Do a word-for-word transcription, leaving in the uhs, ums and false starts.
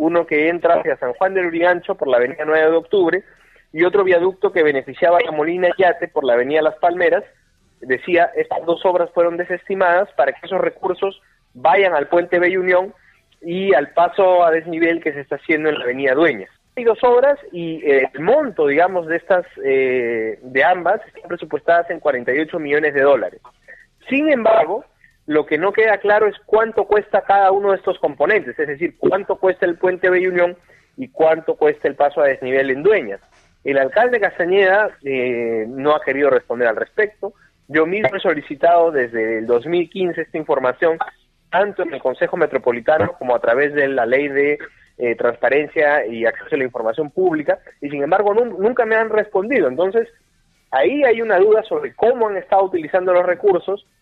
uno que entra hacia San Juan del Urigancho por la avenida nueve de octubre, y otro viaducto que beneficiaba a Molina Yate por la avenida Las Palmeras. Decía, estas dos obras fueron desestimadas para que esos recursos vayan al puente Bella Unión y al paso a desnivel que se está haciendo en la avenida Dueñas. Hay dos obras y eh, el monto, digamos, de estas, eh, de ambas, están presupuestadas en cuarenta y ocho millones de dólares. Sin embargo, lo que no queda claro es cuánto cuesta cada uno de estos componentes, es decir, cuánto cuesta el puente Bella Unión y cuánto cuesta el paso a desnivel en Dueñas. El alcalde Castañeda eh, no ha querido responder al respecto. Yo mismo he solicitado desde el dos mil quince esta información, tanto en el Consejo Metropolitano como a través de la Ley de eh, Transparencia y Acceso a la Información Pública, y sin embargo nu nunca me han respondido. Entonces, ahí hay una duda sobre cómo han estado utilizando los recursos,